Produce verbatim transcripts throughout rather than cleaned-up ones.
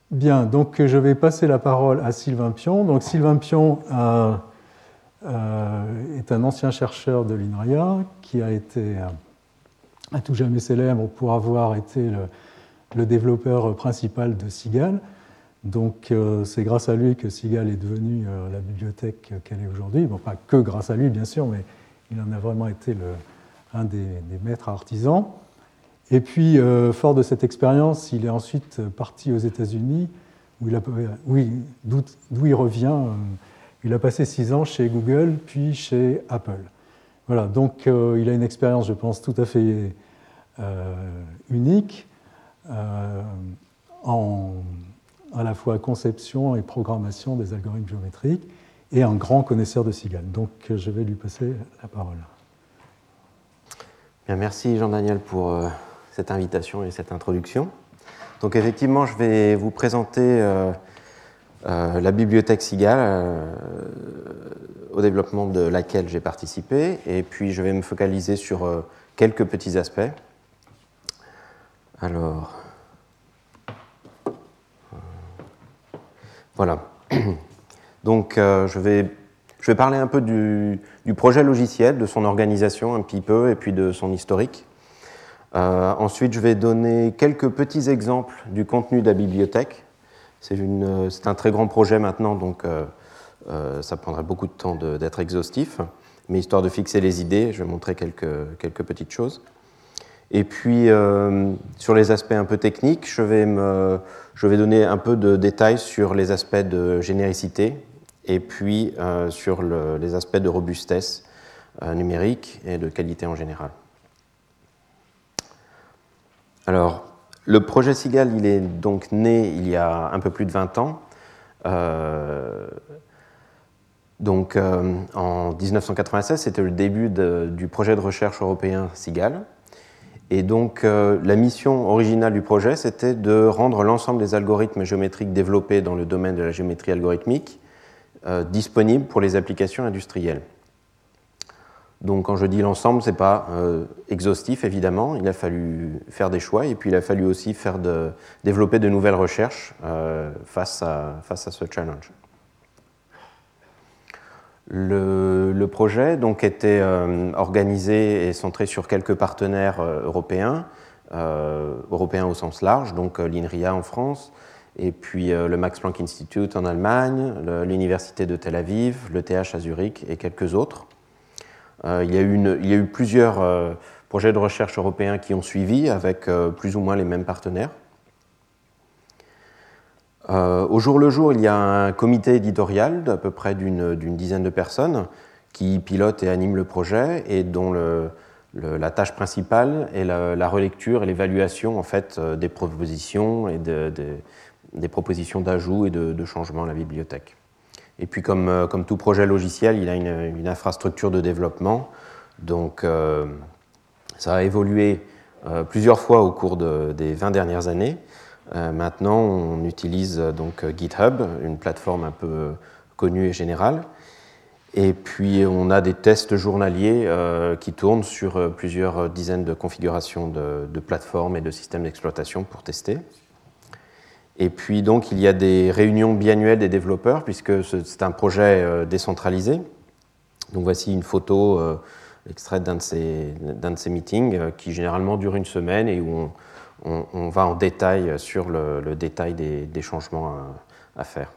Bien, donc je vais passer la parole à Sylvain Pion. Donc Sylvain Pion euh, euh, est un ancien chercheur de l'INRIA qui a été euh, à tout jamais célèbre pour avoir été le, le développeur principal de Sigal. Donc euh, c'est grâce à lui que Sigal est devenue euh, la bibliothèque qu'elle est aujourd'hui. Bon, pas que grâce à lui, bien sûr, mais il en a vraiment été le, un des, des maîtres artisans. Et puis, euh, fort de cette expérience, il est ensuite parti aux États-Unis, où il a, oui, d'où, d'où il revient. Euh, il a passé six ans chez Google, puis chez Apple. Voilà, donc euh, il a une expérience, je pense, tout à fait euh, unique, euh, en à la fois conception et programmation des algorithmes géométriques, et un grand connaisseur de Sigal. Donc, je vais lui passer la parole. Bien, merci Jean-Daniel pour euh, cette invitation et cette introduction. Donc effectivement, je vais vous présenter euh, euh, la bibliothèque Sigal, euh, au développement de laquelle j'ai participé, et puis je vais me focaliser sur euh, quelques petits aspects. Alors, euh, voilà. Donc euh, je vais, je vais parler un peu du, du projet logiciel, de son organisation un petit peu, et puis de son historique. Euh, ensuite, je vais donner quelques petits exemples du contenu de la bibliothèque. C'est, une, c'est un très grand projet maintenant, donc euh, euh, ça prendrait beaucoup de temps de, d'être exhaustif. Mais histoire de fixer les idées, je vais montrer quelques, quelques petites choses. Et puis, euh, sur les aspects un peu techniques, je vais, me, je vais donner un peu de détails sur les aspects de généricité et puis euh, sur le, les aspects de robustesse euh, numérique et de qualité en général. Alors, le projet Sigal, il est donc né il y a un peu plus de vingt ans. Euh, donc, euh, en dix-neuf cent quatre-vingt-seize, c'était le début de, du projet de recherche européen Sigal. Et donc, euh, la mission originale du projet, c'était de rendre l'ensemble des algorithmes géométriques développés dans le domaine de la géométrie algorithmique euh, disponibles pour les applications industrielles. Donc, quand je dis l'ensemble, ce n'est pas euh, exhaustif, évidemment. Il a fallu faire des choix et puis il a fallu aussi faire de, développer de nouvelles recherches euh, face, à, face à ce challenge. Le, le projet donc, était euh, organisé et centré sur quelques partenaires euh, européens, euh, européens au sens large, donc euh, l'INRIA en France, et puis euh, le Max Planck Institute en Allemagne, le, l'Université de Tel Aviv, l'E T H à Zurich et quelques autres. Euh, il, y a eu une, il y a eu plusieurs euh, projets de recherche européens qui ont suivi avec euh, plus ou moins les mêmes partenaires. Euh, au jour le jour, il y a un comité éditorial d'à peu près d'une, d'une dizaine de personnes qui pilote et anime le projet et dont le, le, la tâche principale est la, la relecture et l'évaluation en fait, euh, des propositions et de, de, des propositions d'ajout et de, de changement à la bibliothèque. Et puis, comme, euh, comme tout projet logiciel, il a une, une infrastructure de développement. Donc, euh, ça a évolué euh, plusieurs fois au cours de, des vingt dernières années. Euh, maintenant, on utilise euh, donc GitHub, une plateforme un peu connue et générale. Et puis, on a des tests journaliers euh, qui tournent sur euh, plusieurs dizaines de configurations de, de plateformes et de systèmes d'exploitation pour tester. Et puis, donc, il y a des réunions biannuelles des développeurs, puisque c'est un projet euh, décentralisé. Donc, voici une photo euh, extraite d'un de ces, d'un de ces meetings euh, qui, généralement, dure une semaine et où on, on, on va en détail sur le, le détail des, des changements à, à faire.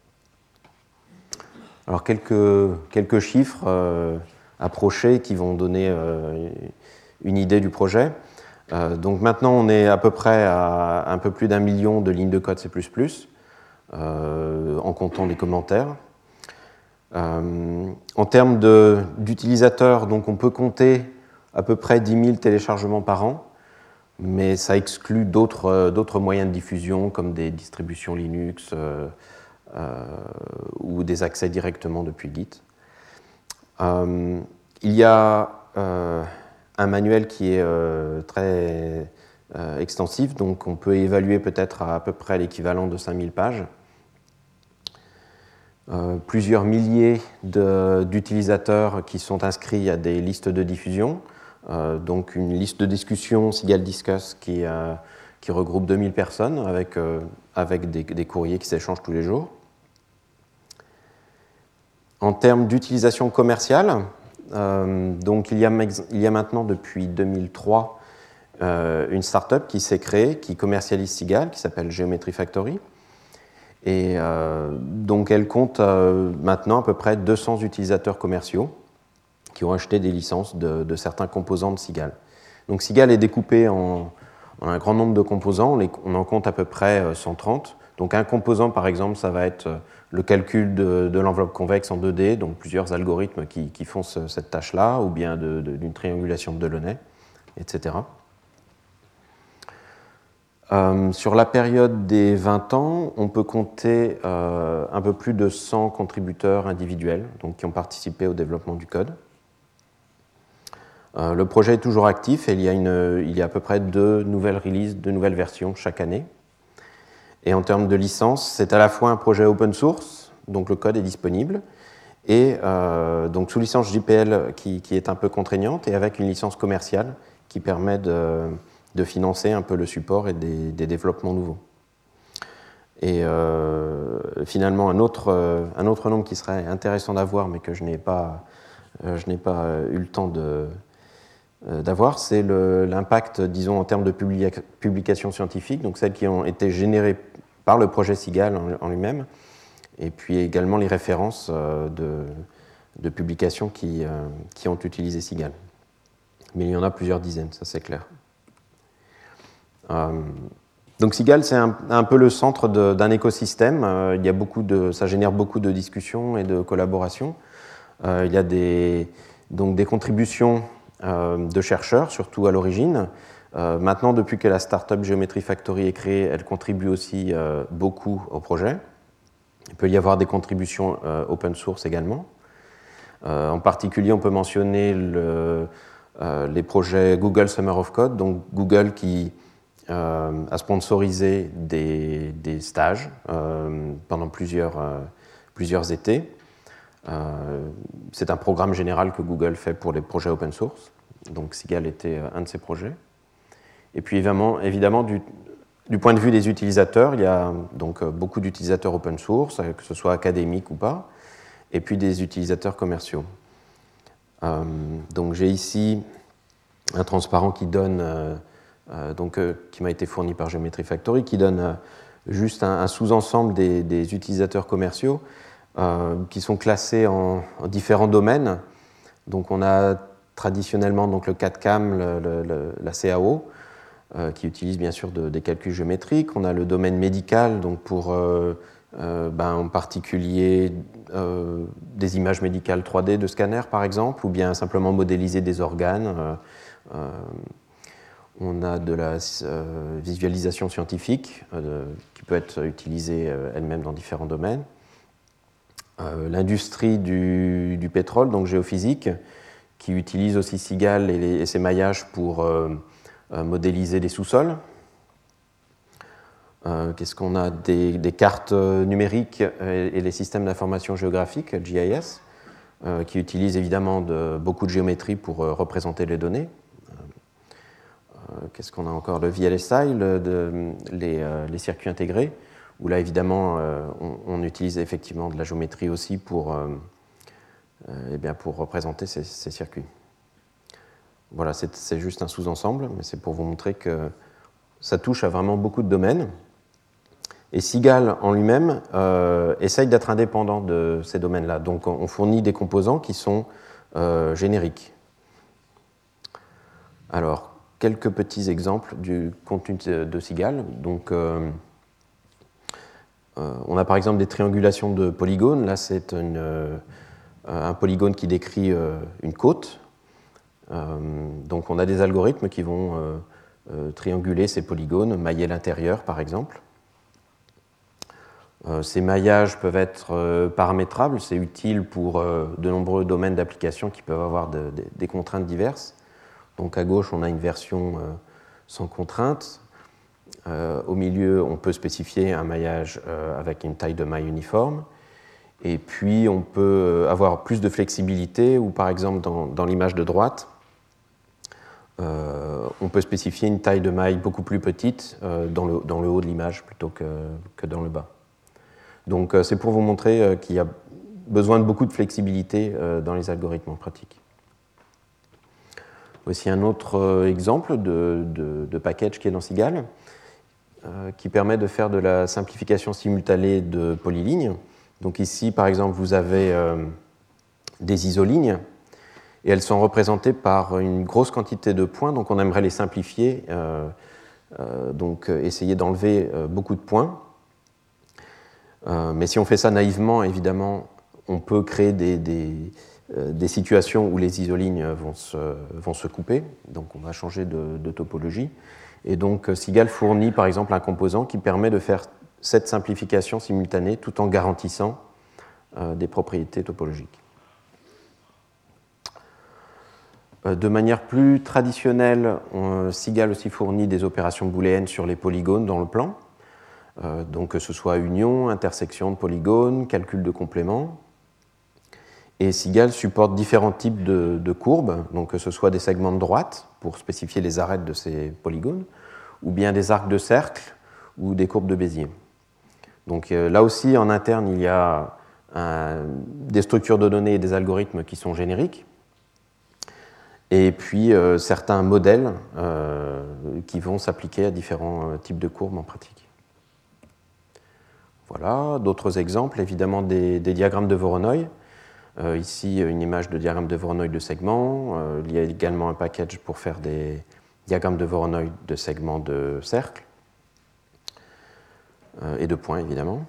Alors, quelques, quelques chiffres euh, approchés qui vont donner euh, une idée du projet. Euh, donc maintenant, on est à peu près à un peu plus d'un million de lignes de code C plus plus, euh, en comptant les commentaires. Euh, en termes de, d'utilisateurs, donc on peut compter à peu près dix mille téléchargements par an, mais ça exclut d'autres, euh, d'autres moyens de diffusion, comme des distributions Linux euh, euh, ou des accès directement depuis Git. Euh, il y a... Euh, un manuel qui est euh, très euh, extensif, donc on peut évaluer peut-être à, à peu près l'équivalent de cinq mille pages. Euh, plusieurs milliers de, d'utilisateurs qui sont inscrits à des listes de diffusion, euh, donc une liste de discussion, Sigal Discuss, qui, euh, qui regroupe deux mille personnes avec, euh, avec des, des courriers qui s'échangent tous les jours. En termes d'utilisation commerciale, euh, donc il y, a, il y a maintenant depuis deux mille trois euh, une start-up qui s'est créée, qui commercialise Sigal, qui s'appelle Geometry Factory. Et euh, donc elle compte euh, maintenant à peu près deux cents utilisateurs commerciaux qui ont acheté des licences de, de certains composants de Sigal. Donc Sigal est découpé en, en un grand nombre de composants, on, les, on en compte à peu près cent trente. Donc un composant par exemple, ça va être le calcul de, de l'enveloppe convexe en deux D, donc plusieurs algorithmes qui, qui font ce, cette tâche-là, ou bien de, de, d'une triangulation de Delaunay, et cetera. Euh, sur la période des vingt ans, on peut compter euh, un peu plus de cent contributeurs individuels donc, qui ont participé au développement du code. Euh, le projet est toujours actif et il y, a une, il y a à peu près deux nouvelles releases, deux nouvelles versions chaque année. Et en termes de licence, c'est à la fois un projet open source, donc le code est disponible, et euh, donc sous licence J P L qui, qui est un peu contraignante, et avec une licence commerciale qui permet de... de financer un peu le support et des, des développements nouveaux. Et euh, finalement, un autre, euh, un autre nombre qui serait intéressant d'avoir, mais que je n'ai pas, euh, je n'ai pas eu le temps de, euh, d'avoir, c'est le, l'impact, disons, en termes de publica- publications scientifiques, donc celles qui ont été générées par le projet Sigal en, en lui-même, et puis également les références euh, de, de publications qui, euh, qui ont utilisé Sigal. Mais il y en a plusieurs dizaines, ça c'est clair. Euh, donc Sigal, c'est un, un peu le centre de, d'un écosystème. Euh, il y a beaucoup de, ça génère beaucoup de discussions et de collaborations. Euh, il y a des, donc des contributions euh, de chercheurs, surtout à l'origine. Euh, maintenant, depuis que la startup Geometry Factory est créée, elle contribue aussi euh, beaucoup au projet. Il peut y avoir des contributions euh, open source également. Euh, en particulier, on peut mentionner le, euh, les projets Google Summer of Code, donc Google qui Euh, a sponsorisé des, des stages euh, pendant plusieurs, euh, plusieurs étés. Euh, c'est un programme général que Google fait pour les projets open source. Donc Sigal était un de ces projets. Et puis évidemment, évidemment du, du point de vue des utilisateurs, il y a donc beaucoup d'utilisateurs open source, que ce soit académiques ou pas, et puis des utilisateurs commerciaux. Euh, donc j'ai ici un transparent qui donne euh, Euh, donc, euh, qui m'a été fourni par Geometry Factory, qui donne euh, juste un, un sous-ensemble des, des utilisateurs commerciaux euh, qui sont classés en, en différents domaines. Donc, on a traditionnellement donc, le C A D C A M, le, le, le, la C A O, euh, qui utilise bien sûr de, des calculs géométriques. On a le domaine médical, donc pour euh, euh, ben, en particulier euh, des images médicales trois D de scanners, par exemple, ou bien simplement modéliser des organes. Euh, euh, On a de la euh, visualisation scientifique euh, qui peut être utilisée euh, elle-même dans différents domaines. Euh, l'industrie du, du pétrole, donc géophysique, qui utilise aussi Sigal et, les, et ses maillages pour euh, euh, modéliser des sous-sols. Euh, qu'est-ce qu'on a des, des cartes numériques et, et les systèmes d'information géographique, G I S, euh, qui utilisent évidemment de, beaucoup de géométrie pour euh, représenter les données. Qu'est-ce qu'on a encore? Le V L S I, le, de, les, euh, les circuits intégrés, où là, évidemment, euh, on, on utilise effectivement de la géométrie aussi pour, euh, euh, eh bien, pour représenter ces, ces circuits. Voilà, c'est, c'est juste un sous-ensemble, mais c'est pour vous montrer que ça touche à vraiment beaucoup de domaines. Et Sigal, en lui-même, euh, essaye d'être indépendant de ces domaines-là. Donc, on fournit des composants qui sont euh, génériques. Alors, quelques petits exemples du contenu de Sigal. Donc, euh, euh, on a par exemple des triangulations de polygones. Là, c'est une, euh, un polygone qui décrit euh, une côte. Euh, donc, on a des algorithmes qui vont euh, euh, trianguler ces polygones, mailler l'intérieur, par exemple. Euh, ces maillages peuvent être euh, paramétrables. C'est utile pour euh, de nombreux domaines d'application qui peuvent avoir de, de, des contraintes diverses. Donc à gauche, on a une version euh, sans contrainte. Euh, au milieu, on peut spécifier un maillage euh, avec une taille de maille uniforme. Et puis, on peut avoir plus de flexibilité, ou par exemple, dans, dans l'image de droite, euh, on peut spécifier une taille de maille beaucoup plus petite euh, dans, le, dans le haut de l'image plutôt que, que dans le bas. Donc euh, c'est pour vous montrer euh, qu'il y a besoin de beaucoup de flexibilité euh, dans les algorithmes en pratique. Voici un autre euh, exemple de, de, de package qui est dans Cigale, euh, qui permet de faire de la simplification simultanée de polylignes. Donc ici, par exemple, vous avez euh, des isolignes, et elles sont représentées par une grosse quantité de points, donc on aimerait les simplifier, euh, euh, donc essayer d'enlever euh, beaucoup de points. Euh, mais si on fait ça naïvement, évidemment, on peut créer des, des, euh, des situations où les isolignes vont se, vont se couper, donc on va changer de, de topologie. Et donc Cigale fournit par exemple un composant qui permet de faire cette simplification simultanée tout en garantissant euh, des propriétés topologiques. Euh, de manière plus traditionnelle, on, Cigale aussi fournit des opérations booléennes sur les polygones dans le plan. Euh, donc que ce soit union, intersection de polygones, calcul de complément. Et Cigale supporte différents types de, de courbes, donc que ce soit des segments de droite pour spécifier les arêtes de ces polygones, ou bien des arcs de cercle ou des courbes de Bézier. Donc euh, là aussi, en interne, il y a un, des structures de données et des algorithmes qui sont génériques, et puis euh, certains modèles euh, qui vont s'appliquer à différents euh, types de courbes en pratique. Voilà, d'autres exemples, évidemment des, des diagrammes de Voronoi. Euh, ici, une image de diagramme de Voronoi de segments. Euh, il y a également un package pour faire des diagrammes de Voronoi de segments de cercles euh, et de points, évidemment.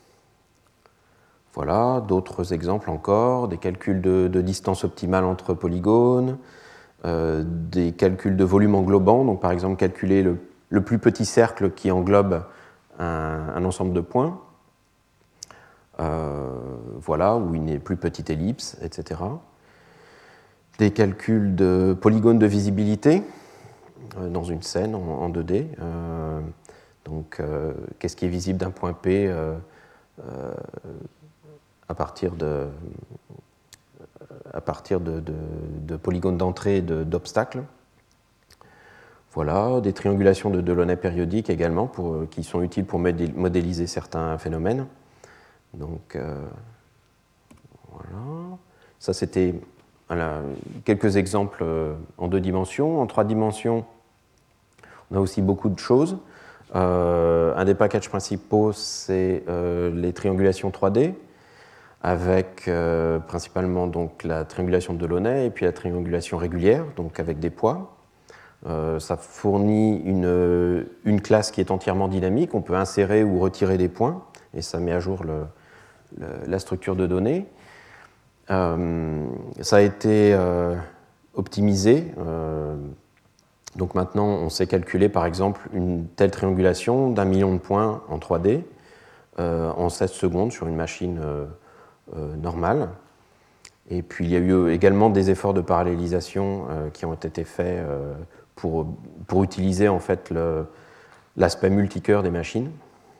Voilà, d'autres exemples encore, des calculs de, de distance optimale entre polygones, euh, des calculs de volume englobant, donc par exemple calculer le, le plus petit cercle qui englobe un, un ensemble de points. Euh, voilà, ou une plus petite ellipse, et cetera. Des calculs de polygones de visibilité euh, dans une scène en, en deux D. Euh, donc, euh, qu'est-ce qui est visible d'un point P euh, euh, à partir de, à partir de, de, de polygones d'entrée et d'obstacles. Voilà, des triangulations de Delaunay périodiques également, pour, qui sont utiles pour modéliser certains phénomènes. Donc, euh, voilà. Ça, c'était voilà, quelques exemples en deux dimensions. En trois dimensions, on a aussi beaucoup de choses. Euh, un des packages principaux, c'est euh, les triangulations trois D, avec euh, principalement donc, la triangulation de Delaunay et puis la triangulation régulière, donc avec des poids. Euh, ça fournit une, une classe qui est entièrement dynamique. On peut insérer ou retirer des points, et ça met à jour le, la structure de données. Euh, ça a été euh, optimisé. Euh, donc maintenant, on sait calculer par exemple une telle triangulation d'un million de points en trois D euh, en seize secondes sur une machine euh, euh, normale. Et puis il y a eu également des efforts de parallélisation euh, qui ont été faits euh, pour, pour utiliser en fait le, l'aspect multicœur des machines.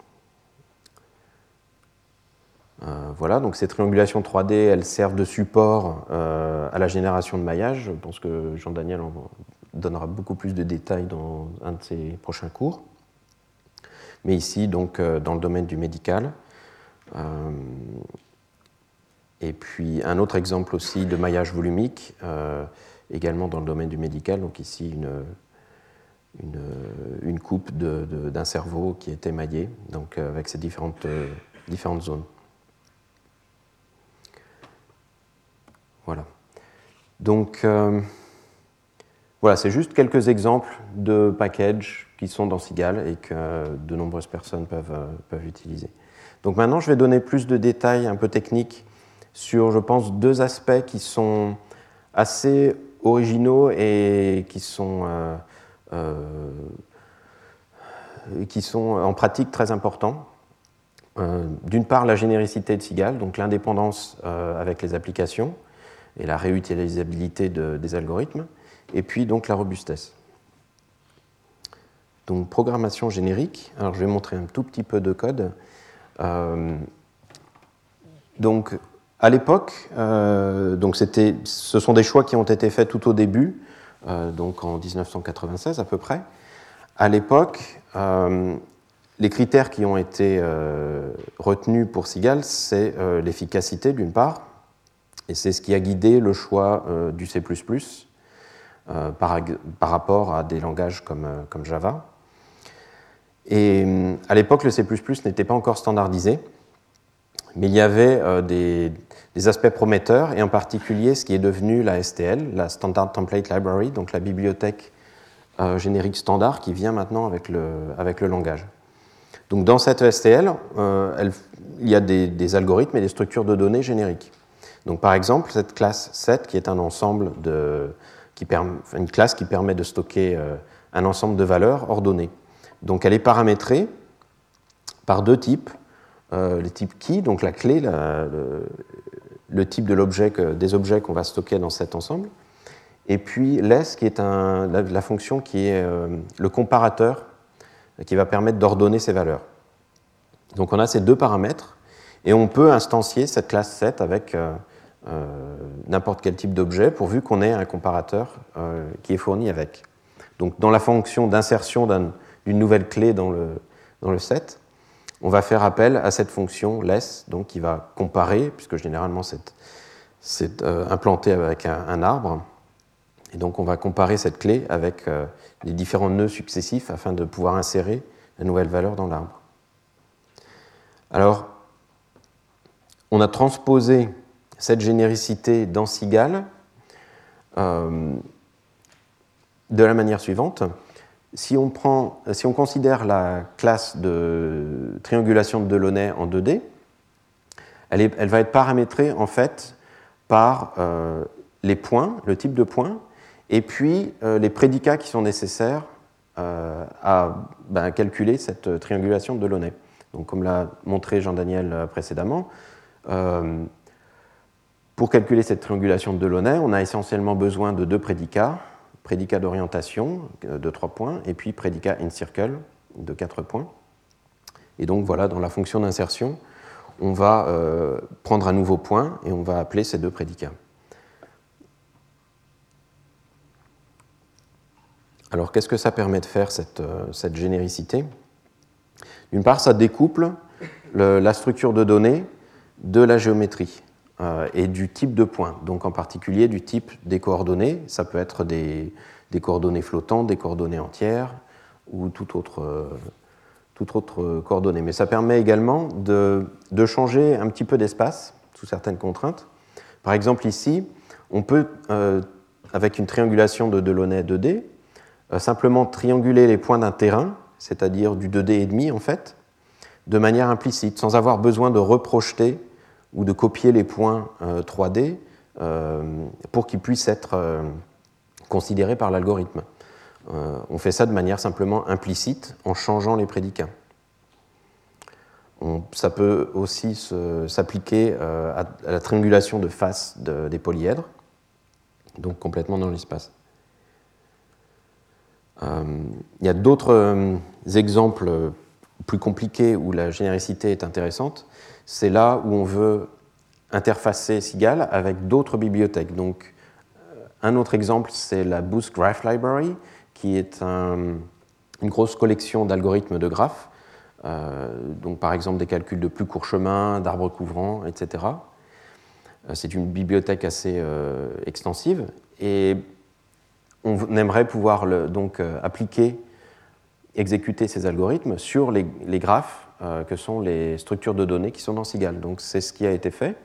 Euh, voilà, donc ces triangulations trois D, elles servent de support euh, à la génération de maillage. Je pense que Jean-Daniel en donnera beaucoup plus de détails dans un de ses prochains cours. Mais ici, donc, euh, dans le domaine du médical. Euh, et puis, un autre exemple aussi de maillage volumique, euh, également dans le domaine du médical. Donc ici, une, une, une coupe de, de, d'un cerveau qui est émaillé, donc, avec ces différentes, euh, différentes zones. Voilà. Donc, euh, voilà, c'est juste quelques exemples de packages qui sont dans Cigale et que de nombreuses personnes peuvent, euh, peuvent utiliser. Donc maintenant, je vais donner plus de détails un peu techniques sur, je pense, deux aspects qui sont assez originaux et qui sont, euh, euh, qui sont en pratique très importants. Euh, d'une part, la généricité de Cigale, donc l'indépendance euh, avec les applications et la réutilisabilité de, des algorithmes, et puis donc la robustesse. Donc programmation générique, alors je vais montrer un tout petit peu de code. Euh, donc à l'époque, euh, donc c'était, ce sont des choix qui ont été faits tout au début. euh, donc en dix-neuf cent quatre-vingt-seize à peu près. À l'époque, euh, les critères qui ont été euh, retenus pour SIGAL, c'est euh, l'efficacité d'une part, et c'est ce qui a guidé le choix euh, du C plus plus euh, par, par rapport à des langages comme, euh, comme Java. Et euh, à l'époque, le C plus plus n'était pas encore standardisé, mais il y avait euh, des, des aspects prometteurs, et en particulier ce qui est devenu la S T L, la Standard Template Library, donc la bibliothèque euh, générique standard qui vient maintenant avec le, avec le langage. Donc dans cette S T L, euh, elle, il y a des, des algorithmes et des structures de données génériques. Donc par exemple, cette classe set, qui est un ensemble de, qui permet, une classe qui permet de stocker euh, un ensemble de valeurs ordonnées. Donc elle est paramétrée par deux types. Euh, le type key, donc la clé, la, le, le type de l'objet que, des objets qu'on va stocker dans cet ensemble, et puis less, qui est un, la, la fonction qui est euh, le comparateur, qui va permettre d'ordonner ces valeurs. Donc on a ces deux paramètres, et on peut instancier cette classe set avec euh, euh, n'importe quel type d'objet, pourvu qu'on ait un comparateur euh, qui est fourni avec. Donc dans la fonction d'insertion d'un, d'une nouvelle clé dans le, dans le set, on va faire appel à cette fonction less, donc qui va comparer, puisque généralement c'est, c'est euh, implanté avec un, un arbre, et donc on va comparer cette clé avec euh, les différents nœuds successifs afin de pouvoir insérer la nouvelle valeur dans l'arbre. Alors, on a transposé cette généricité dans SIGAL euh, de la manière suivante. Si on, prend, si on considère la classe de triangulation de Delaunay en deux D, elle, est, elle va être paramétrée en fait par euh, les points, le type de points, et puis euh, les prédicats qui sont nécessaires euh, à ben, calculer cette triangulation de Delaunay. Donc, comme l'a montré Jean-Daniel précédemment, euh, pour calculer cette triangulation de Delaunay, on a essentiellement besoin de deux prédicats, prédicat d'orientation de trois points, et puis prédicat in circle de quatre points. Et donc voilà, dans la fonction d'insertion, on va euh, prendre un nouveau point et on va appeler ces deux prédicats. Alors qu'est-ce que ça permet de faire, cette, euh, cette généricité ? D'une part, ça découple le, la structure de données de la géométrie euh, et du type de point, donc en particulier du type des coordonnées. Ça peut être des, des coordonnées flottantes, des coordonnées entières ou toute autre, euh, toute autre coordonnée. Mais ça permet également de, de changer un petit peu d'espace sous certaines contraintes. Par exemple, ici, on peut, euh, avec une triangulation de Delaunay deux D, euh, simplement trianguler les points d'un terrain, c'est-à-dire du deux D et demi en fait, de manière implicite, sans avoir besoin de reprojeter ou de copier les points euh, trois D euh, pour qu'ils puissent être euh, considérés par l'algorithme. Euh, on fait ça de manière simplement implicite en changeant les prédicats. On, ça peut aussi se, s'appliquer euh, à, à la triangulation de face de, des polyèdres, donc complètement dans l'espace. Euh, il y a d'autres euh, exemples plus compliqués où la généricité est intéressante. C'est là où on veut interfacer SIGAL avec d'autres bibliothèques. Donc, un autre exemple, c'est la Boost Graph Library, qui est un, une grosse collection d'algorithmes de graphes, euh, donc par exemple des calculs de plus courts chemins, d'arbres couvrants, et cetera. C'est une bibliothèque assez euh, extensive, et on aimerait pouvoir le, donc euh, appliquer, exécuter ces algorithmes sur les, les graphes euh, que sont les structures de données qui sont dans SIGAL. Donc c'est ce qui a été fait.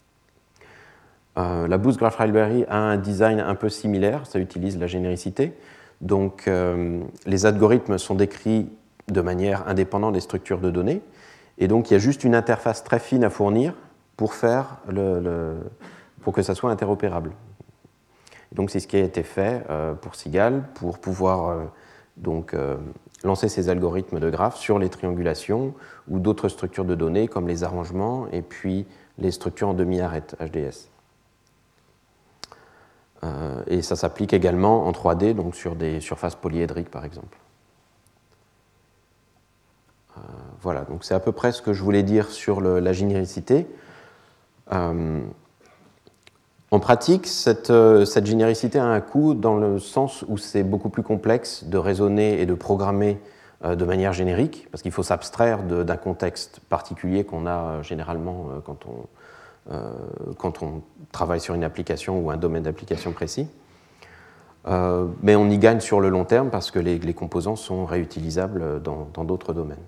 Euh, la Boost Graph Library a un design un peu similaire, ça utilise la généricité. Donc euh, les algorithmes sont décrits de manière indépendante des structures de données, et donc il y a juste une interface très fine à fournir pour, faire le, le, pour que ça soit interopérable. Donc c'est ce qui a été fait euh, pour SIGAL pour pouvoir euh, donc, euh, lancer ces algorithmes de graphes sur les triangulations ou d'autres structures de données comme les arrangements et puis les structures en demi-arête, H D S. Euh, et ça s'applique également en trois D, donc sur des surfaces polyédriques par exemple. Euh, voilà, donc c'est à peu près ce que je voulais dire sur le, la généricité. Euh, En pratique, cette, euh, cette généricité a un coût dans le sens où c'est beaucoup plus complexe de raisonner et de programmer euh, de manière générique, parce qu'il faut s'abstraire d'un contexte particulier qu'on a euh, généralement euh, quand, on, euh, quand on travaille sur une application ou un domaine d'application précis. Euh, mais on y gagne sur le long terme parce que les, les composants sont réutilisables dans d'autres domaines.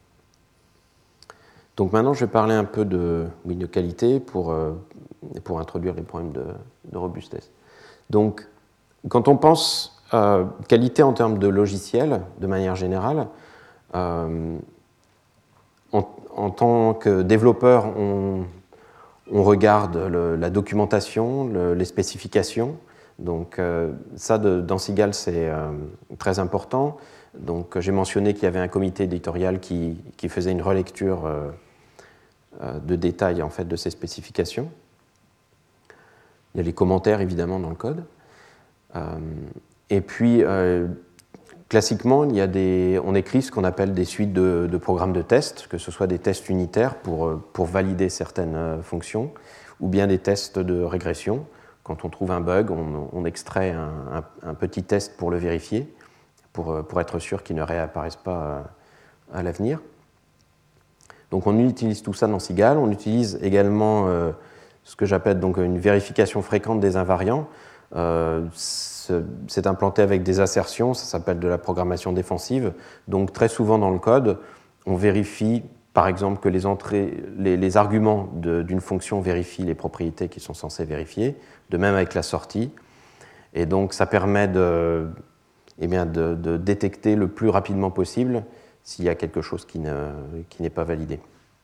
Donc maintenant, je vais parler un peu de, oui, de qualité pour, euh, pour introduire les problèmes de, de robustesse. Donc, quand on pense euh, qualité en termes de logiciel, de manière générale, euh, en, en tant que développeur, on, on regarde le, la documentation, le, les spécifications. Donc euh, ça, de, dans Cigale, c'est euh, très important. Donc j'ai mentionné qu'il y avait un comité éditorial qui, qui faisait une relecture euh, euh, de détails en fait, de ces spécifications. Il y a les commentaires, évidemment, dans le code. Euh, et puis, euh, classiquement, il y a des, on écrit ce qu'on appelle des suites de, de programmes de tests, que ce soit des tests unitaires pour, pour valider certaines fonctions, ou bien des tests de régression. Quand on trouve un bug, on, on extrait un, un, un petit test pour le vérifier, pour, pour être sûr qu'il ne réapparaisse pas à, à l'avenir. Donc on utilise tout ça dans Cigale. On utilise également euh, ce que j'appelle donc une vérification fréquente des invariants. Euh, c'est implanté avec des assertions, ça s'appelle de la programmation défensive. Donc très souvent dans le code, on vérifie par exemple que les, entrées, les, les arguments d'une fonction vérifient les propriétés qui sont censées vérifier, de même avec la sortie. Et donc ça permet de, eh bien, de, de détecter le plus rapidement possible s'il y a quelque chose qui ne, qui n'est pas validé.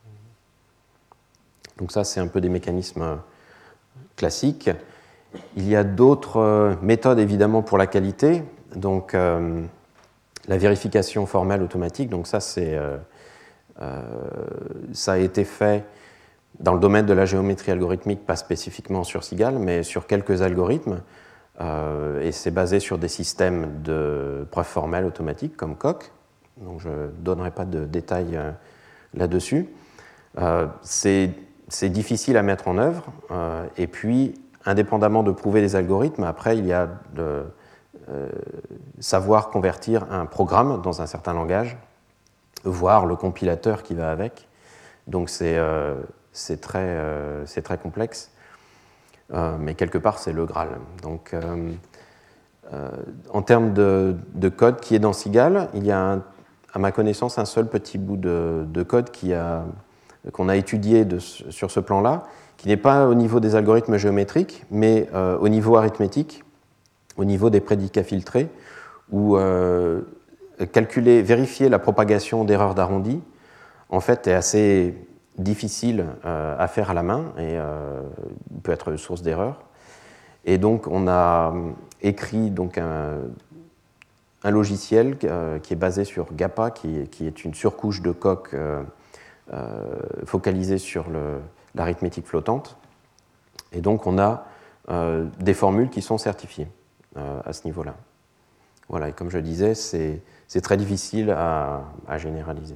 Donc ça, c'est un peu des mécanismes classiques. Il y a d'autres méthodes, évidemment, pour la qualité. Donc euh, la vérification formelle automatique, donc ça, c'est... Euh, Euh, ça a été fait dans le domaine de la géométrie algorithmique, pas spécifiquement sur Cigale, mais sur quelques algorithmes, euh, et c'est basé sur des systèmes de preuves formelles automatiques comme Coq, donc je ne donnerai pas de détails euh, là-dessus. Euh, c'est difficile à mettre en œuvre, euh, et puis, indépendamment de prouver les algorithmes, après, il y a de euh, savoir convertir un programme dans un certain langage, voire le compilateur qui va avec. Donc c'est euh, très, euh, très complexe, euh, mais quelque part c'est le Graal. Donc, euh, euh, en termes de, de code qui est dans Cigale, il y a, un, à ma connaissance, un seul petit bout de, de code qu'on a, a étudié de, sur ce plan-là, qui n'est pas au niveau des algorithmes géométriques, mais euh, au niveau arithmétique, au niveau des prédicats filtrés, où euh, calculer, vérifier la propagation d'erreurs d'arrondi, en fait, est assez difficile euh, à faire à la main et euh, peut être source d'erreur. Et donc, on a écrit donc, un, un logiciel euh, qui est basé sur GAPA, qui, qui est une surcouche de Coq euh, euh, focalisée sur l'arithmétique flottante. Et donc, on a euh, des formules qui sont certifiées euh, à ce niveau-là. Voilà, et comme je disais, c'est c'est très difficile à, à généraliser.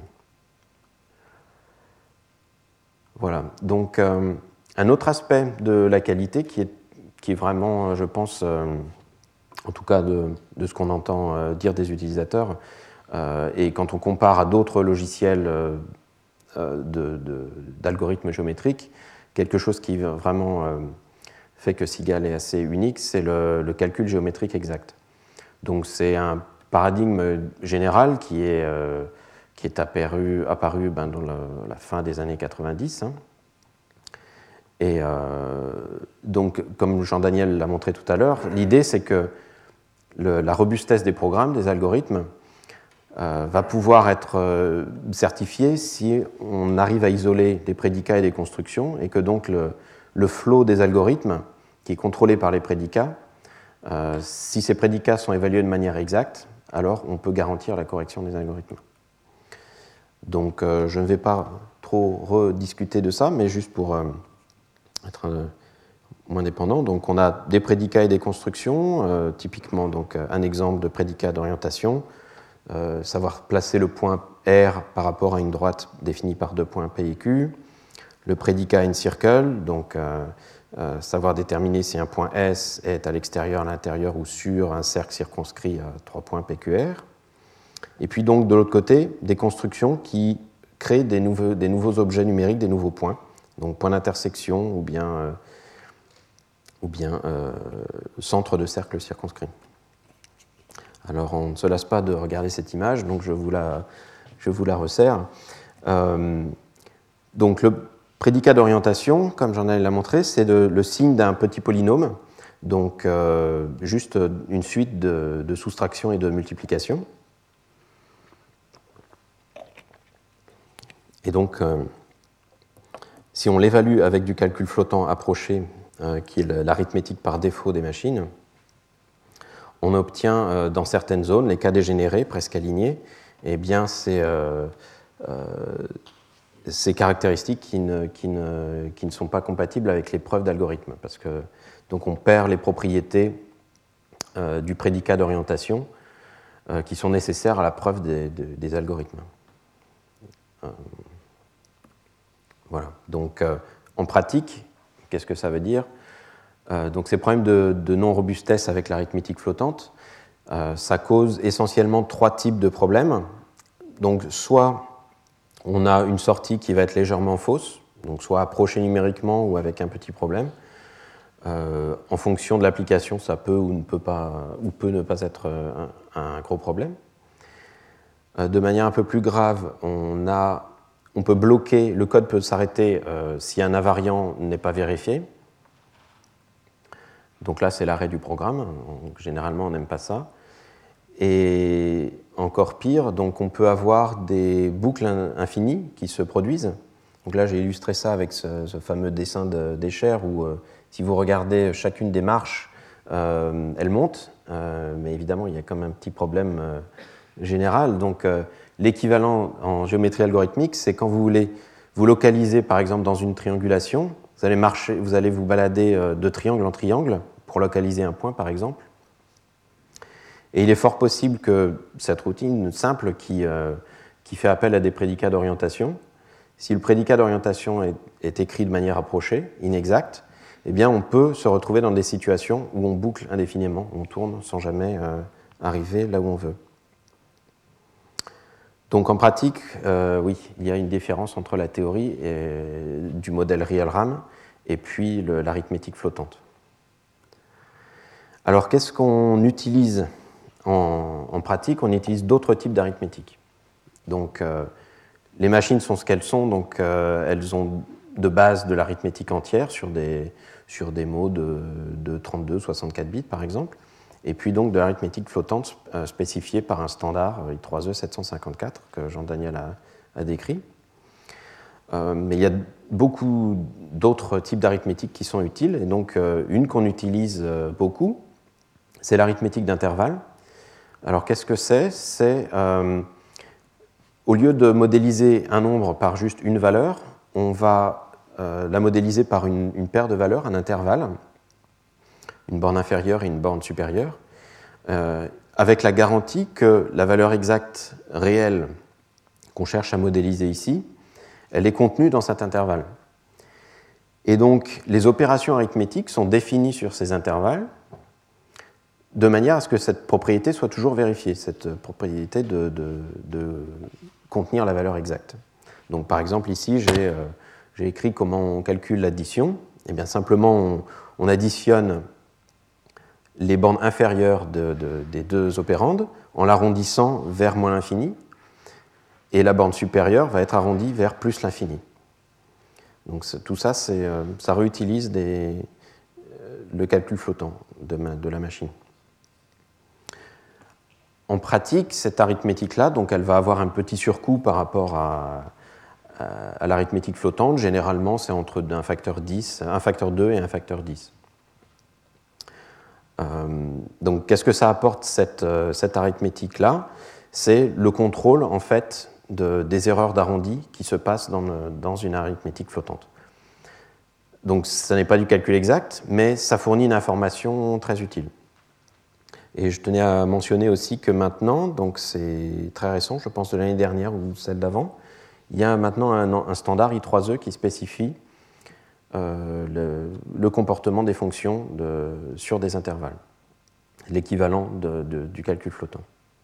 Voilà, donc euh, un autre aspect de la qualité qui est, qui est vraiment, je pense, euh, en tout cas de, de ce qu'on entend euh, dire des utilisateurs, euh, et quand on compare à d'autres logiciels euh, d'algorithmes géométriques, quelque chose qui vraiment euh, fait que Cigale est assez unique, c'est le, le calcul géométrique exact. Donc c'est un paradigme général qui est, euh, qui est apparu, apparu ben, dans la, la fin des années quatre-vingt-dix. Hein. Et euh, donc, comme Jean-Daniel l'a montré tout à l'heure, l'idée c'est que le, la robustesse des programmes, des algorithmes, euh, va pouvoir être euh, certifiée si on arrive à isoler des prédicats et des constructions, et que donc le, le flow des algorithmes, qui est contrôlé par les prédicats, euh, si ces prédicats sont évalués de manière exacte, alors on peut garantir la correction des algorithmes. Donc euh, je ne vais pas trop rediscuter de ça, mais juste pour euh, être euh, moins dépendant. Donc on a des prédicats et des constructions, euh, typiquement donc, un exemple de prédicat d'orientation, euh, savoir placer le point R par rapport à une droite définie par deux points P et Q, le prédicat in circle, donc euh, euh, savoir déterminer si un point S est à l'extérieur, à l'intérieur ou sur un cercle circonscrit à trois points P Q R. Et puis donc de l'autre côté, des constructions qui créent des nouveaux, des nouveaux objets numériques, des nouveaux points, donc points d'intersection ou bien, euh, ou bien euh, centre de cercle circonscrit. Alors on ne se lasse pas de regarder cette image, donc je vous la, je vous la resserre. Euh, donc le prédicat d'orientation, comme j'en ai l'a montré, c'est de, le signe d'un petit polynôme, donc euh, juste une suite de, de soustraction et de multiplication. Et donc, euh, si on l'évalue avec du calcul flottant approché, euh, qui est l'arithmétique par défaut des machines, on obtient euh, dans certaines zones, les cas dégénérés, presque alignés, eh bien, c'est euh, euh, ces caractéristiques qui ne, qui, ne, qui ne sont pas compatibles avec les preuves d'algorithme. Parce que, donc on perd les propriétés euh, du prédicat d'orientation euh, qui sont nécessaires à la preuve des, des, des algorithmes. Euh, voilà. Donc, euh, en pratique, qu'est-ce que ça veut dire ? euh, Donc, ces problèmes de, de non-robustesse avec l'arithmétique flottante, euh, ça cause essentiellement trois types de problèmes. Donc, soit on a une sortie qui va être légèrement fausse, donc soit approchée numériquement ou avec un petit problème. Euh, en fonction de l'application, ça peut ou ne peut pas, ou peut ne pas être un, un gros problème. Euh, de manière un peu plus grave, on, a, on peut bloquer, le code peut s'arrêter euh, si un invariant n'est pas vérifié. Donc là, c'est l'arrêt du programme. Donc, généralement, on n'aime pas ça. Et encore pire, donc on peut avoir des boucles infinies qui se produisent. Donc là, j'ai illustré ça avec ce, ce fameux dessin d'Escher où, euh, si vous regardez chacune des marches, euh, elle monte. Euh, mais évidemment, il y a comme un petit problème euh, général. Donc, euh, l'équivalent en géométrie algorithmique, c'est quand vous voulez vous localiser, par exemple, dans une triangulation, vous allez, marcher, vous, allez vous balader euh, de triangle en triangle pour localiser un point, par exemple. Et il est fort possible que cette routine simple qui, euh, qui fait appel à des prédicats d'orientation, si le prédicat d'orientation est, est écrit de manière approchée, inexacte, eh bien on peut se retrouver dans des situations où on boucle indéfiniment, on tourne sans jamais euh, arriver là où on veut. Donc en pratique, euh, oui, il y a une différence entre la théorie et, du modèle RealRAM et puis le, l'arithmétique flottante. Alors qu'est-ce qu'on utilise En, en pratique, on utilise d'autres types d'arithmétique. Donc, euh, les machines sont ce qu'elles sont, donc euh, elles ont de base de l'arithmétique entière sur des, sur des mots de, de trente-deux, soixante-quatre bits, par exemple, et puis donc de l'arithmétique flottante euh, spécifiée par un standard I trois E sept cent cinquante-quatre que Jean-Daniel a, a décrit. Euh, mais il y a beaucoup d'autres types d'arithmétique qui sont utiles, et donc euh, une qu'on utilise euh, beaucoup, c'est l'arithmétique d'intervalle. Alors, qu'est-ce que c'est ? C'est, euh, au lieu de modéliser un nombre par juste une valeur, on va euh, la modéliser par une, une paire de valeurs, un intervalle, une borne inférieure et une borne supérieure, euh, avec la garantie que la valeur exacte réelle qu'on cherche à modéliser ici, elle est contenue dans cet intervalle. Et donc, les opérations arithmétiques sont définies sur ces intervalles, de manière à ce que cette propriété soit toujours vérifiée, cette propriété de, de, de contenir la valeur exacte. Donc, par exemple, ici, j'ai, euh, j'ai écrit comment on calcule l'addition. Eh bien, simplement, on, on additionne les bornes inférieures de, de, des deux opérandes en l'arrondissant vers moins l'infini, et la borne supérieure va être arrondie vers plus l'infini. Donc, tout ça, c'est, euh, ça réutilise des, euh, le calcul flottant de, ma, de la machine. En pratique, cette arithmétique-là, donc elle va avoir un petit surcoût par rapport à, à, à l'arithmétique flottante. Généralement, c'est entre un facteur dix, un facteur deux et un facteur dix. Euh, donc, qu'est-ce que ça apporte cette, euh, cette arithmétique-là ? C'est le contrôle, en fait, de, des erreurs d'arrondi qui se passent dans, le, dans une arithmétique flottante. Donc, ça n'est pas du calcul exact, mais ça fournit une information très utile. Et je tenais à mentionner aussi que maintenant, donc c'est très récent, je pense de l'année dernière ou celle d'avant, il y a maintenant un, un standard I trois E qui spécifie euh, le, le comportement des fonctions de, sur des intervalles, l'équivalent de, de, du calcul flottant.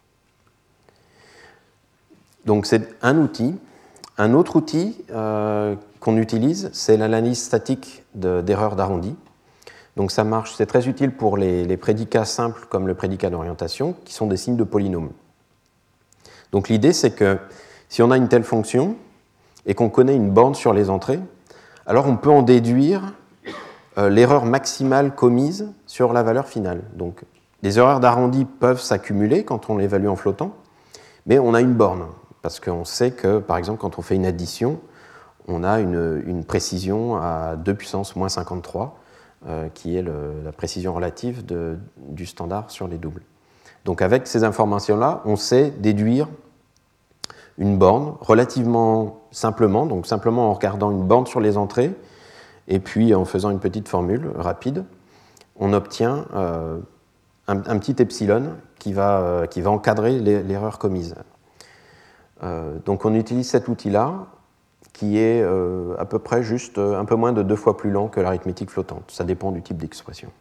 Donc c'est un outil. Un autre outil euh, qu'on utilise, c'est l'analyse statique d'erreurs d'arrondi. Donc ça marche, c'est très utile pour les, les prédicats simples comme le prédicat d'orientation, qui sont des signes de polynômes. Donc l'idée, c'est que si on a une telle fonction et qu'on connaît une borne sur les entrées, alors on peut en déduire euh, l'erreur maximale commise sur la valeur finale. Donc les erreurs d'arrondi peuvent s'accumuler quand on l'évalue en flottant, mais on a une borne, parce qu'on sait que, par exemple, quand on fait une addition, on a une, une précision à deux puissance moins cinquante-trois, euh, qui est le, la précision relative de, du standard sur les doubles. Donc avec ces informations-là, on sait déduire une borne relativement simplement, donc simplement en regardant une borne sur les entrées, et puis en faisant une petite formule rapide, on obtient euh, un, un petit epsilon qui va, euh, qui va encadrer l'erreur commise. Euh, donc on utilise cet outil-là, qui est euh, à peu près juste un peu moins de deux fois plus lent que l'arithmétique flottante. Ça dépend du type d'expression.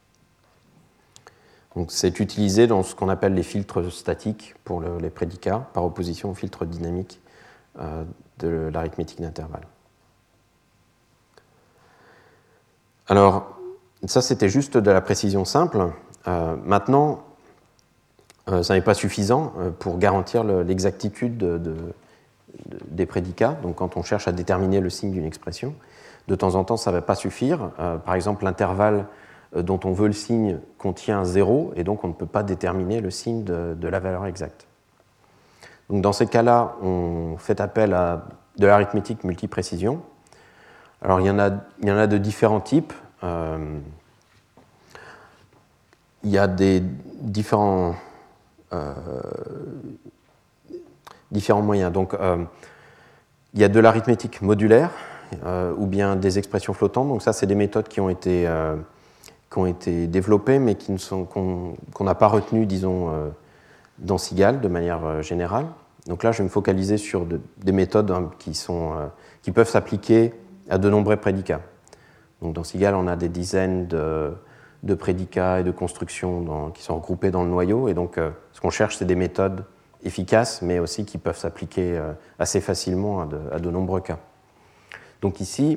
Donc c'est utilisé dans ce qu'on appelle les filtres statiques pour le, les prédicats, par opposition aux filtres dynamiques euh, de l'arithmétique d'intervalle. Alors, ça c'était juste de la précision simple. Euh, maintenant, euh, ça n'est pas suffisant pour garantir l'exactitude de, de, de, des prédicats. Donc quand on cherche à déterminer le signe d'une expression, de temps en temps ça ne va pas suffire. Euh, par exemple, l'intervalle dont on veut le signe contient zéro, et donc on ne peut pas déterminer le signe de, de la valeur exacte. Donc dans ces cas-là, on fait appel à de l'arithmétique multiprécision. Alors il y en a, il y en a de différents types. Euh, il y a des différents, euh, différents moyens. Donc euh, il y a de l'arithmétique modulaire, euh, ou bien des expressions flottantes. Donc ça, c'est des méthodes qui ont été... Euh, qui ont été développés, mais qui ne sont, qu'on, qu'on n'a pas retenu, disons, euh, dans Sigal de manière euh, générale. Donc là, je vais me focaliser sur de, des méthodes hein, qui, sont, euh, qui peuvent s'appliquer à de nombreux prédicats. Donc dans Sigal, on a des dizaines de, de prédicats et de constructions dans, qui sont regroupés dans le noyau, et donc euh, ce qu'on cherche, c'est des méthodes efficaces, mais aussi qui peuvent s'appliquer euh, assez facilement à de, à de nombreux cas. Donc ici,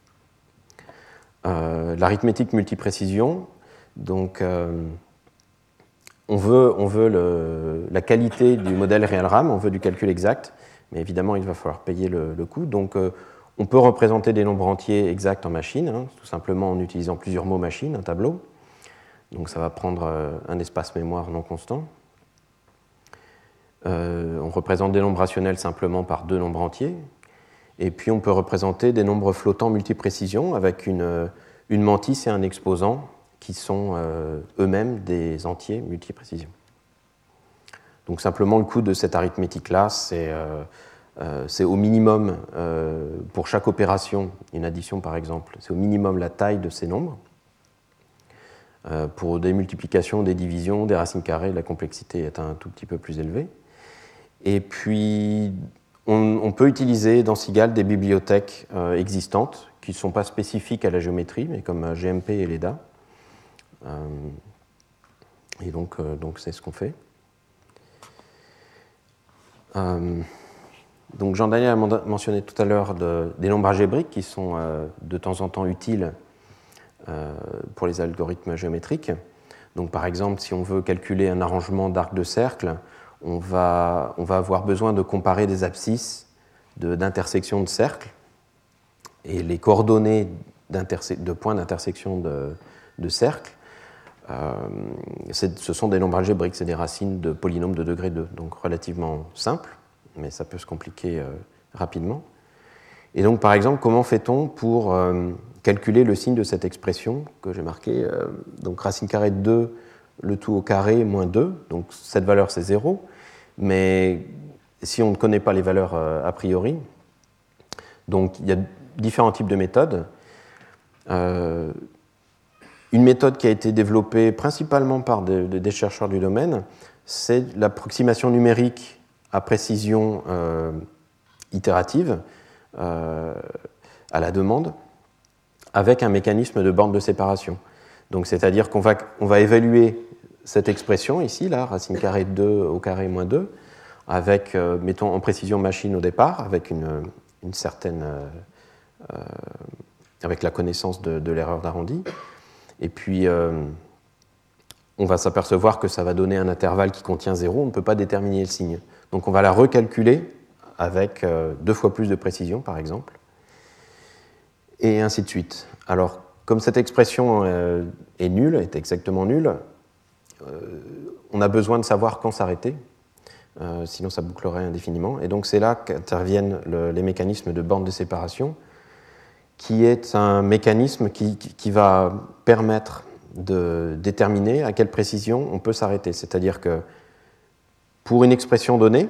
Euh, l'arithmétique multiprécision, donc euh, on veut, on veut le, la qualité du modèle réel RAM, on veut du calcul exact, mais évidemment il va falloir payer le, le coût. Donc euh, on peut représenter des nombres entiers exacts en machine, hein, tout simplement en utilisant plusieurs mots machine, un tableau. Donc ça va prendre euh, un espace mémoire non constant. Euh, on représente des nombres rationnels simplement par deux nombres entiers. Et puis on peut représenter des nombres flottants multiprécision avec une, une mantis et un exposant qui sont euh, eux-mêmes des entiers multiprécision. Donc simplement le coût de cette arithmétique-là, c'est, euh, euh, c'est au minimum, euh, pour chaque opération, une addition par exemple, c'est au minimum la taille de ces nombres. Euh, pour des multiplications, des divisions, des racines carrées, la complexité est un tout petit peu plus élevée. Et puis... On, on peut utiliser dans Sigal des bibliothèques euh, existantes qui ne sont pas spécifiques à la géométrie, mais comme G M P et Leda. Euh, et donc, euh, donc c'est ce qu'on fait. Euh, donc Jean-Daniel a mentionné tout à l'heure de, des nombres algébriques qui sont euh, de temps en temps utiles euh, pour les algorithmes géométriques. Donc par exemple, si on veut calculer un arrangement d'arcs de cercle, On va, on va avoir besoin de comparer des abscisses de, d'intersection de cercles, et les coordonnées de points d'intersection de, de cercles, euh, ce sont des nombres algébriques, c'est des racines de polynômes de degré deux, donc relativement simples, mais ça peut se compliquer euh, rapidement. Et donc par exemple, comment fait-on pour euh, calculer le signe de cette expression que j'ai marquée, euh, donc racine carrée de deux, le tout au carré, moins deux, donc cette valeur c'est zéro. Mais si on ne connaît pas les valeurs a priori, donc il y a différents types de méthodes. Euh, une méthode qui a été développée principalement par de, de, des chercheurs du domaine, c'est l'approximation numérique à précision euh, itérative euh, à la demande. avec un mécanisme de borne de séparation. Donc, c'est-à-dire qu'on va, on va évaluer cette expression ici, là, racine carrée de deux au carré moins deux, avec, euh, mettons, en précision machine au départ, avec une, une certaine... Euh, euh, avec la connaissance de, de l'erreur d'arrondi. Et puis, euh, on va s'apercevoir que ça va donner un intervalle qui contient zéro, on ne peut pas déterminer le signe. Donc, on va la recalculer avec euh, deux fois plus de précision, par exemple, et ainsi de suite. Alors, comme cette expression euh, est nulle, est exactement nulle, euh, on a besoin de savoir quand s'arrêter, euh, sinon ça bouclerait indéfiniment. Et donc, c'est là qu'interviennent le, les mécanismes de borne de séparation, qui est un mécanisme qui, qui va permettre de déterminer à quelle précision on peut s'arrêter. C'est-à-dire que pour une expression donnée,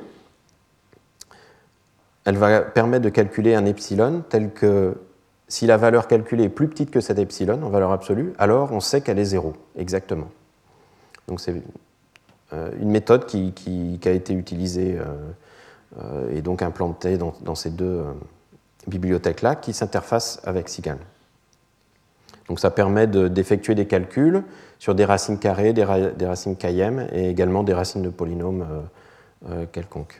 elle va permettre de calculer un epsilon tel que si la valeur calculée est plus petite que cet epsilon en valeur absolue, alors on sait qu'elle est zéro, exactement. Donc c'est une méthode qui, qui, qui a été utilisée euh, euh, et donc implantée dans, dans ces deux... Euh, bibliothèque-là qui s'interface avec Sigal. Donc ça permet de, d'effectuer des calculs sur des racines carrées, des, ra, des racines K M et également des racines de polynômes euh, euh, quelconques.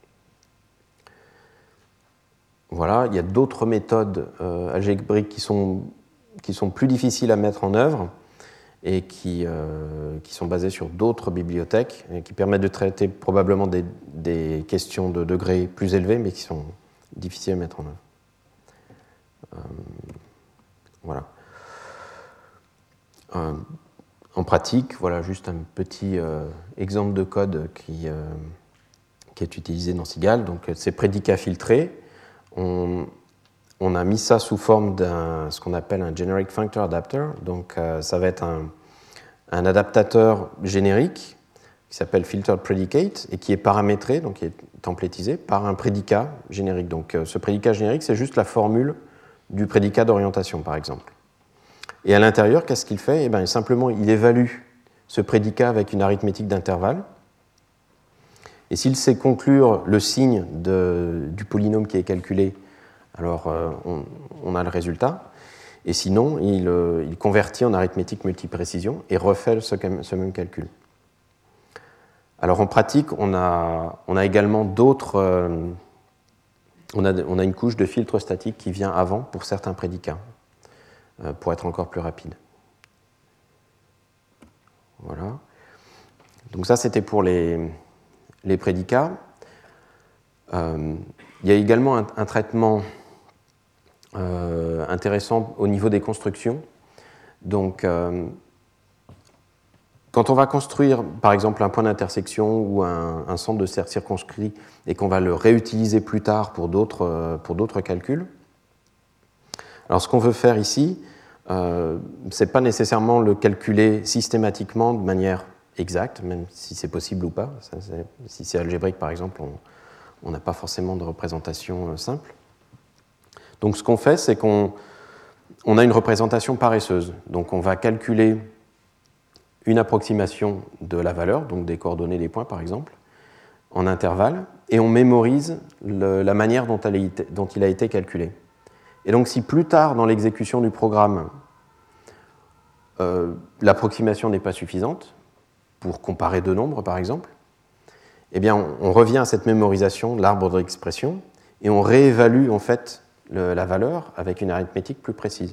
Voilà, il y a d'autres méthodes euh, algébriques qui sont, qui sont plus difficiles à mettre en œuvre et qui, euh, qui sont basées sur d'autres bibliothèques et qui permettent de traiter probablement des, des questions de degré plus élevé mais qui sont difficiles à mettre en œuvre. Euh, voilà. Euh, en pratique, voilà juste un petit euh, exemple de code qui, euh, qui est utilisé dans Sigal. Donc, ces prédicats filtrés, on, on a mis ça sous forme d'un ce qu'on appelle un generic functor adapter. Donc, euh, ça va être un, un adaptateur générique qui s'appelle filtered predicate et qui est paramétré, donc qui est templétisé par un prédicat générique. Donc, euh, ce prédicat générique, c'est juste la formule du prédicat d'orientation, par exemple. Et à l'intérieur, qu'est-ce qu'il fait ? Eh bien, simplement, il évalue ce prédicat avec une arithmétique d'intervalle. Et s'il sait conclure le signe de, du polynôme qui est calculé, alors euh, on, on a le résultat. Et sinon, il, euh, il convertit en arithmétique multiprécision et refait ce, ce même calcul. Alors en pratique, on a, on a également d'autres... Euh, On a, on a une couche de filtre statique qui vient avant pour certains prédicats, euh, pour être encore plus rapide. Voilà. Donc ça, c'était pour les, les prédicats. Euh, il y a également un, un traitement euh, intéressant au niveau des constructions. Donc, euh, quand on va construire, par exemple, un point d'intersection ou un, un centre de cercle circonscrit et qu'on va le réutiliser plus tard pour d'autres, pour d'autres calculs, alors ce qu'on veut faire ici, euh, ce n'est pas nécessairement le calculer systématiquement de manière exacte, même si c'est possible ou pas. Ça, c'est, si c'est algébrique, par exemple, on n'a pas forcément de représentation simple. Donc ce qu'on fait, c'est qu'on on a une représentation paresseuse. Donc on va calculer une approximation de la valeur, donc des coordonnées des points par exemple, en intervalle, et on mémorise le, la manière dont, elle est, dont il a été calculé. Et donc si plus tard dans l'exécution du programme, euh, l'approximation n'est pas suffisante, pour comparer deux nombres par exemple, eh bien on, on revient à cette mémorisation de l'arbre d'expression, et on réévalue en fait le, la valeur avec une arithmétique plus précise.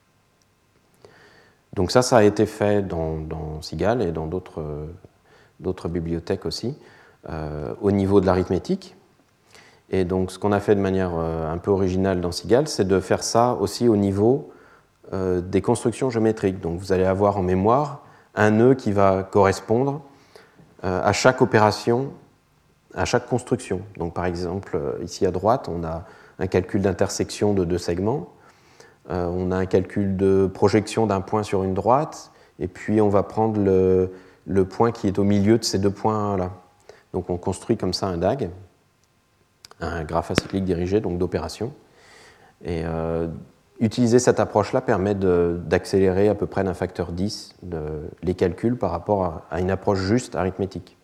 Donc ça, ça a été fait dans, dans Sigal et dans d'autres, d'autres bibliothèques aussi, euh, au niveau de l'arithmétique. Et donc ce qu'on a fait de manière euh, un peu originale dans Sigal, c'est de faire ça aussi au niveau euh, des constructions géométriques. Donc vous allez avoir en mémoire un nœud qui va correspondre euh, à chaque opération, à chaque construction. Donc par exemple, ici à droite, on a un calcul d'intersection de deux segments. Euh, on a un calcul de projection d'un point sur une droite, et puis on va prendre le, le point qui est au milieu de ces deux points-là. Donc on construit comme ça un D A G, un graphe acyclique dirigé, donc d'opération. Et euh, utiliser cette approche-là permet de, d'accélérer à peu près d'un facteur dix de, les calculs par rapport à, à une approche juste arithmétique.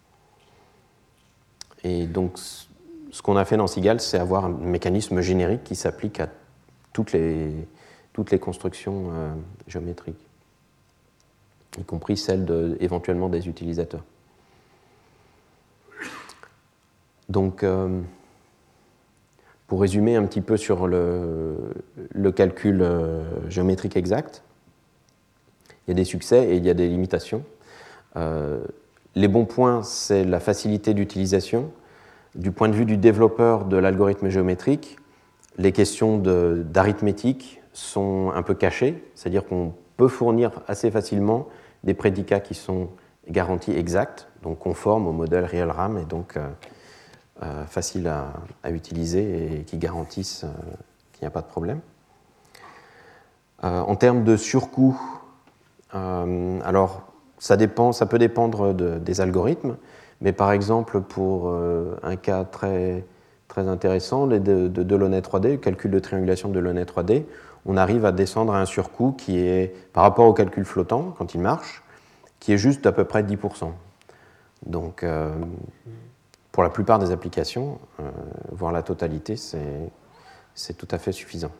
Et donc ce qu'on a fait dans Sigal, c'est avoir un mécanisme générique qui s'applique à toutes les, toutes les constructions euh, géométriques, y compris celles de, éventuellement des utilisateurs. Donc, euh, pour résumer un petit peu sur le, le calcul euh, géométrique exact, il y a des succès et il y a des limitations. Euh, les bons points, c'est la facilité d'utilisation. Du point de vue du développeur de l'algorithme géométrique, les questions d'arithmétique sont un peu cachées, c'est-à-dire qu'on peut fournir assez facilement des prédicats qui sont garantis exacts, donc conformes au modèle RealRAM et donc euh, euh, faciles à, à utiliser et qui garantissent euh, qu'il n'y a pas de problème. Euh, en termes de surcoût, euh, alors ça, dépend, ça peut dépendre de, des algorithmes, mais par exemple pour euh, un cas très, très intéressant, les de, de Delaunay trois D, le calcul de triangulation de Delaunay trois D, on arrive à descendre à un surcoût qui est, par rapport au calcul flottant, quand il marche, qui est juste d'à peu près dix pour cent. Donc, euh, pour la plupart des applications, euh, voire la totalité, c'est tout à fait suffisant.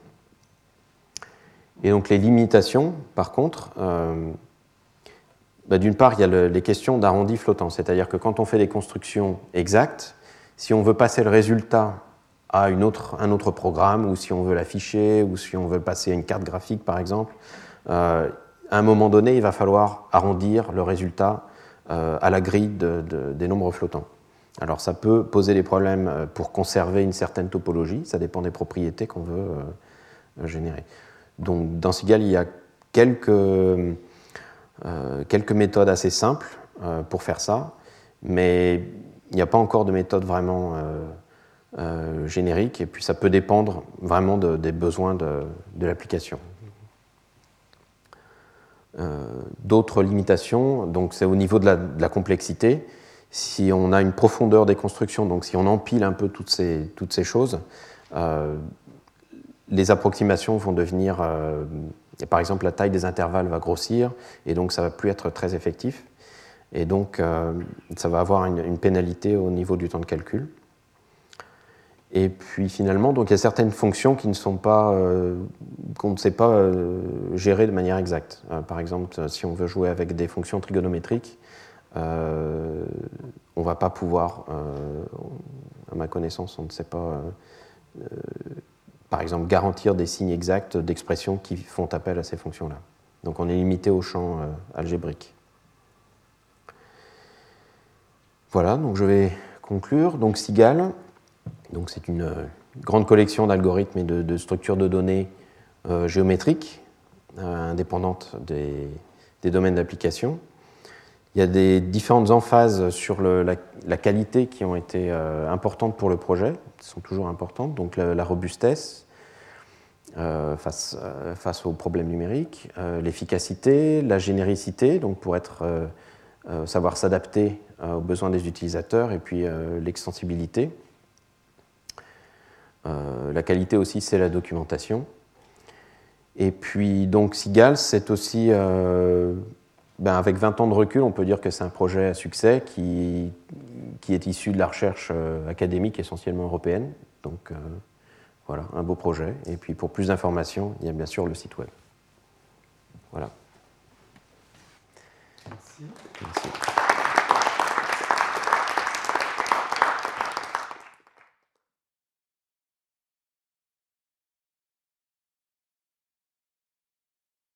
Et donc, les limitations, par contre, euh, bah, d'une part, il y a le, les questions d'arrondi flottant, c'est-à-dire que quand on fait des constructions exactes, si on veut passer le résultat à une autre, un autre programme, ou si on veut l'afficher, ou si on veut passer à une carte graphique, par exemple, euh, à un moment donné, il va falloir arrondir le résultat euh, à la grille de, de, des nombres flottants. Alors ça peut poser des problèmes pour conserver une certaine topologie, ça dépend des propriétés qu'on veut euh, générer. Donc dans Sigal, il y a quelques, euh, quelques méthodes assez simples euh, pour faire ça, mais il n'y a pas encore de méthode vraiment euh, euh, générique, et puis ça peut dépendre vraiment de, des besoins de, de l'application. Euh, D'autres limitations, donc c'est au niveau de la, de la complexité. Si on a une profondeur des constructions, donc si on empile un peu toutes ces, toutes ces choses, euh, les approximations vont devenir, euh, par exemple la taille des intervalles va grossir, et donc ça ne va plus être très effectif, et donc euh, ça va avoir une, une pénalité au niveau du temps de calcul. Et puis finalement, donc il y a certaines fonctions qui ne sont pas, euh, qu'on ne sait pas euh, gérer de manière exacte. Euh, par exemple, si on veut jouer avec des fonctions trigonométriques, euh, on ne va pas pouvoir, euh, à ma connaissance, on ne sait pas, euh, euh, par exemple, garantir des signes exacts d'expression qui font appel à ces fonctions-là. Donc on est limité au champ euh, algébrique. Voilà, donc je vais conclure. Donc Sigal. Donc c'est une euh, grande collection d'algorithmes et de, de structures de données euh, géométriques euh, indépendantes des, des domaines d'application. Il y a des différentes emphases sur le, la, la qualité qui ont été euh, importantes pour le projet, qui sont toujours importantes, donc la, la robustesse euh, face, euh, face aux problèmes numériques, euh, l'efficacité, la généricité, donc pour être, euh, euh, savoir s'adapter euh, aux besoins des utilisateurs, et puis euh, l'extensibilité. Euh, la qualité aussi, c'est la documentation. Et puis, donc, Sigal, c'est aussi, euh, ben, avec vingt ans de recul, on peut dire que c'est un projet à succès qui, qui est issu de la recherche euh, académique essentiellement européenne. Donc, euh, voilà, un beau projet. Et puis, pour plus d'informations, il y a bien sûr le site web. Voilà. Merci. Merci.